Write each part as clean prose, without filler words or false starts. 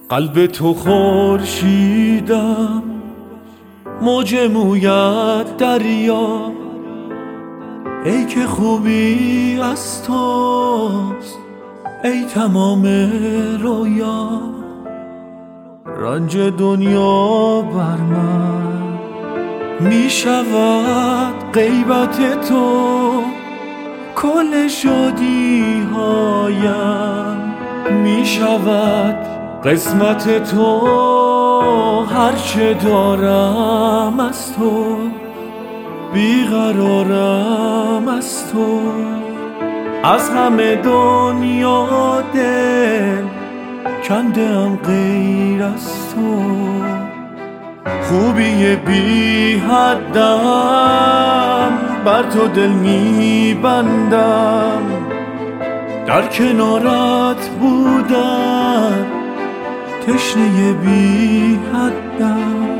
قلب تو خورشیدم، موج مویت دریا. ای که خوبی از توست، ای تمام رویا. رنج دنیا بر من می شود غیبت تو، کل شادی هایم می شود قسمت تو. هرچه دارم از تو، بیقرارم از تو. از همه دنیا دل کندم غیر از تو. خوبی بی حدم بر تو دل می بندم. در کنارت بودم تشنه بی حدم.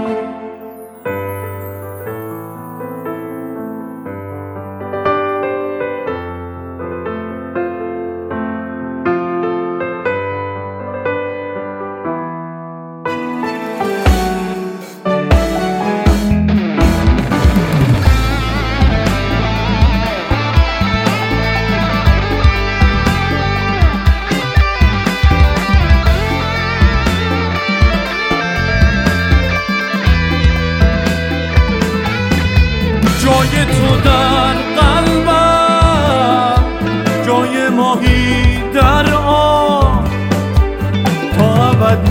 جای تو در قلبم، جای ماهی در آب. تا ابد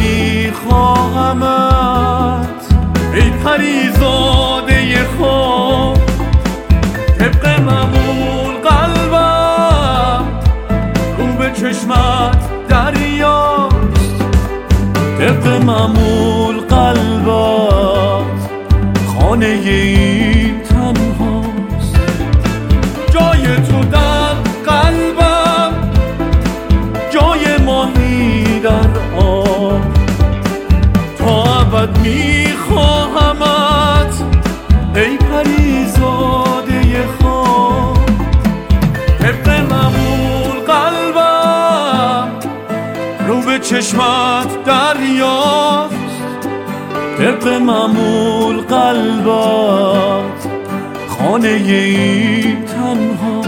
میخواهمت ای پریزاده خواب. طبق معمول قلبم رو به چشمت دریاست. طبق معمول قلبت خانه این تنهاست. جای تو در قلبم، جای ماهی در آب. تا ابد میخواهمت ای پریزاده خواب. طبق معمول قلبم رو به چشمت دریاست. طبق معمول قلبت خانه این تنها.